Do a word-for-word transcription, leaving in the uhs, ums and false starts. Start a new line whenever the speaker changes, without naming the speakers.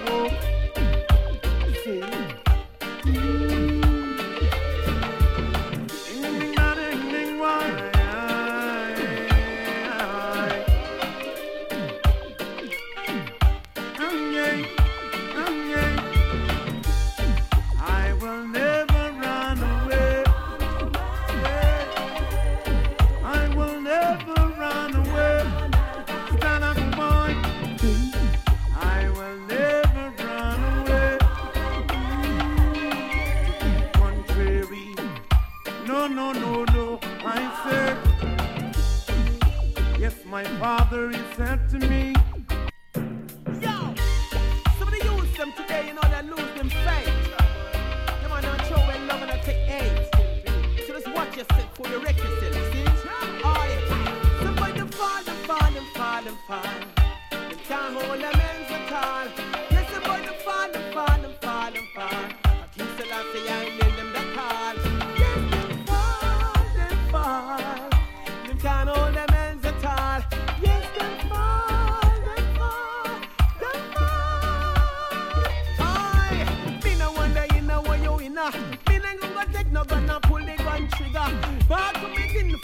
whoa. See. My father, he said to me, yo, some of the youths them today, you know, they lose them faith. Them are not showing love and they take hate. So just watch yourself for the wreck yourself, see? Oh yeah. Somebody them fall, them fall, them fall, them fall. They can't hold them hands at all. Yes, somebody them fall, them fall, them fall, them fall. I keep still out the eye, and them that call. Yes, them fall, them fall. Them can't hold them hands at all. Yes, them fall, them fall, them fall. Aye, me no wonder you know what you in. Me no gonna take no gun and pull the gun trigger. But to me in